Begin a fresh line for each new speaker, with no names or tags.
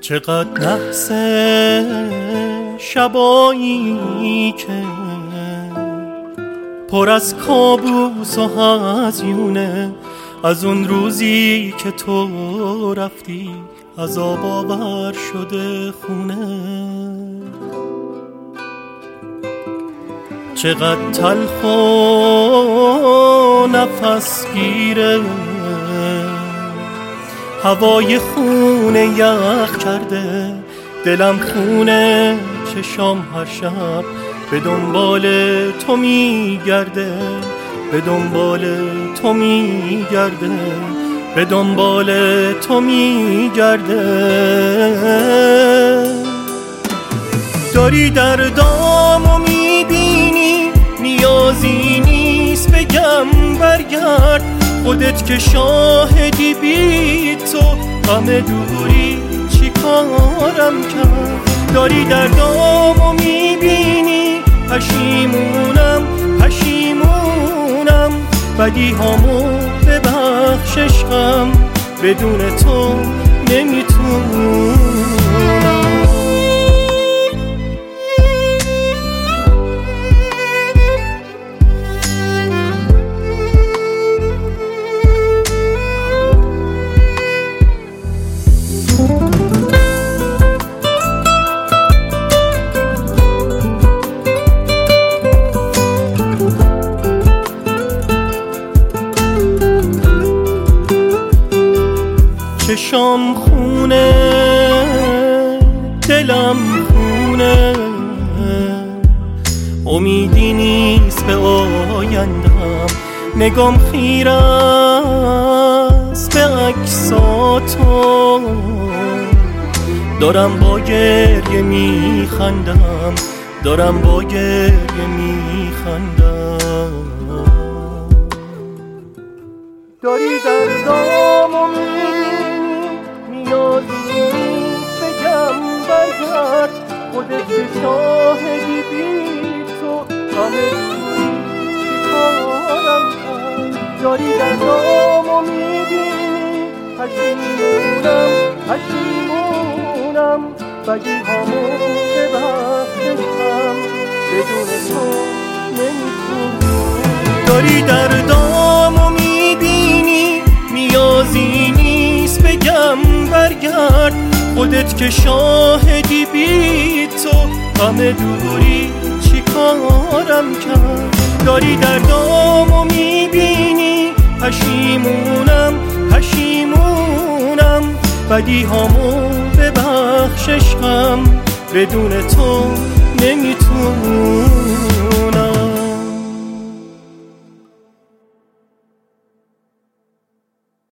چقدر نحس شبایی که پر از کابوس و هزیونه، از اون روزی که تو رفتی عذاب آور شده خونه. چقدر تلخ و نفس گیره، هوای خونه یخ کرده، دلم خونه، چشام هر شب به دنبال تو میگرده، به دنبال تو میگرده، به دنبال تو میگرده. داری دردامو میبینی، نیازی نیست بگم برگرد، خودت که شاهدی، بی تو غم دوری چی کارم کرد. داری دردامو میبینی، پشیمونم پشیمونم، بدی هامو ببخش عشقم، بدون تو نمیتونم. چشام خونه، دلم خونه، امیدی نیست به آیندم، نگام خیره است به عکساتو، دارم با گریه میخندم، دارم با گریه میخندم. داری دردامو نیازی نیست بگم برگرد، خودت که شاهدی، بی تو غم دوری چی کارم کرد. داری دردامو میبینی، پشیمونم پشیمونم، بدی هامو ببخشم، بدون تو نمیتونم. داری دردامو میبینی، نیازی نیست بگم برگرد، خودت که شاهدی، بی تو غم دوری چی کارم کرد. داری دردامو میبینی، پشیمونم پشیمونم، بدی هامو ببخش عشقم، بدون تو نمیتونم.